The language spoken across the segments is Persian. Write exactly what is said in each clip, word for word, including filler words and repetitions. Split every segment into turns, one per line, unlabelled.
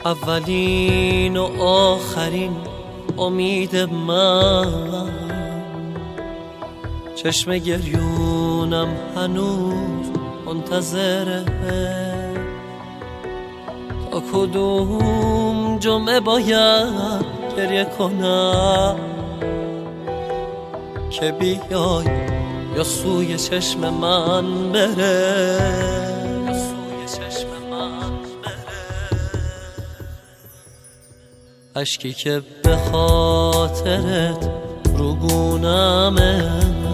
اولین و آخرین امید من، چشم گریونم هنوز منتظره تا کدوم جمعه باید گریه کنم که بیای یا سوی چشم من بره، یا سوی چشم من بره. اشکی که به خاطرت روگونمه،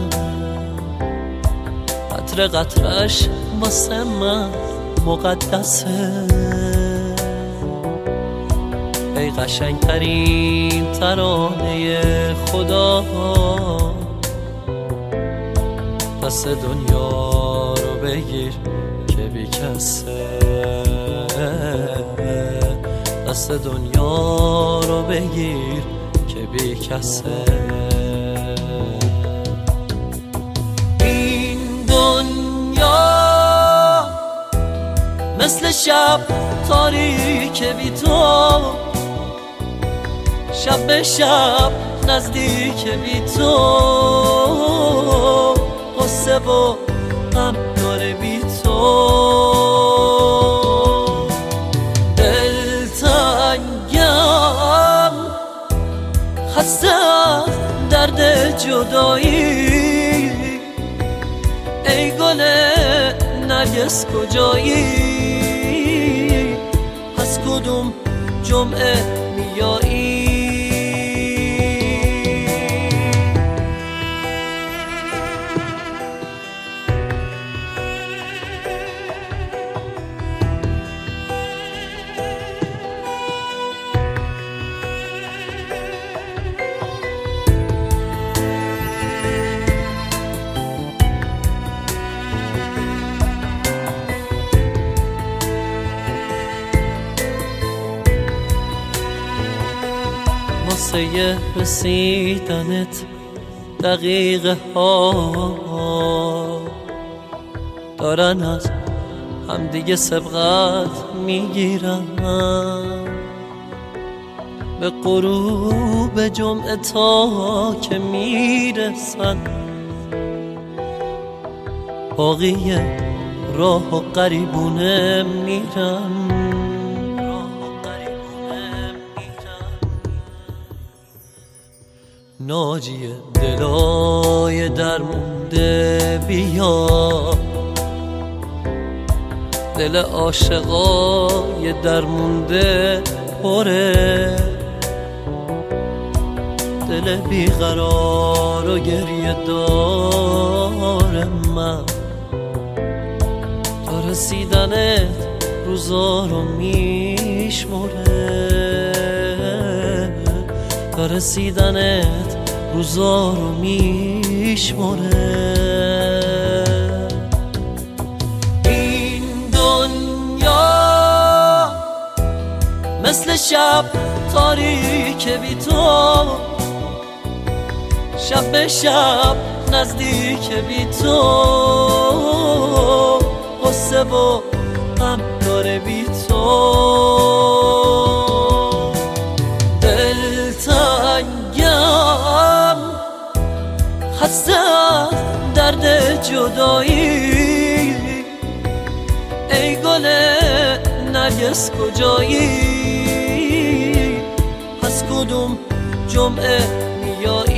قطره قطرش واسه من مقدسه. ای قشنگترین ترانه خدا، دست دنیا رو بگیر که بی کسه، دست دنیا رو بگیر که بی کسه. این دنیا مثل شب تاریک بی تو، شب به شب نزدیک بی تو، قصه و غم داره بی تو. دلتنگم خسته از درد جدایی، ای گل نرگس کجایی؟ پس کدوم جمعه میایی؟ واسه رسیدنت دقیقه ها دارن از همدیگه سبقت میگیرن، به غروب جمعه تا که میرسن، باقی راه و قریبونه میرن. ناجی دلای درمونده بیا، دل عاشقای درمونده پره، دل بیقرار و گریه دار من، تا رسیدنت روزا رو میشمره، تا رسیدنت روزا رو میشمره. این دنیا مثل شب تاریک بی تو، شب به شب نزدیک بی تو، قصه و غم داره بی تو. خسته از درد جدایی، ای گل نرگس کجایی؟ پس کدوم جمعه میایی؟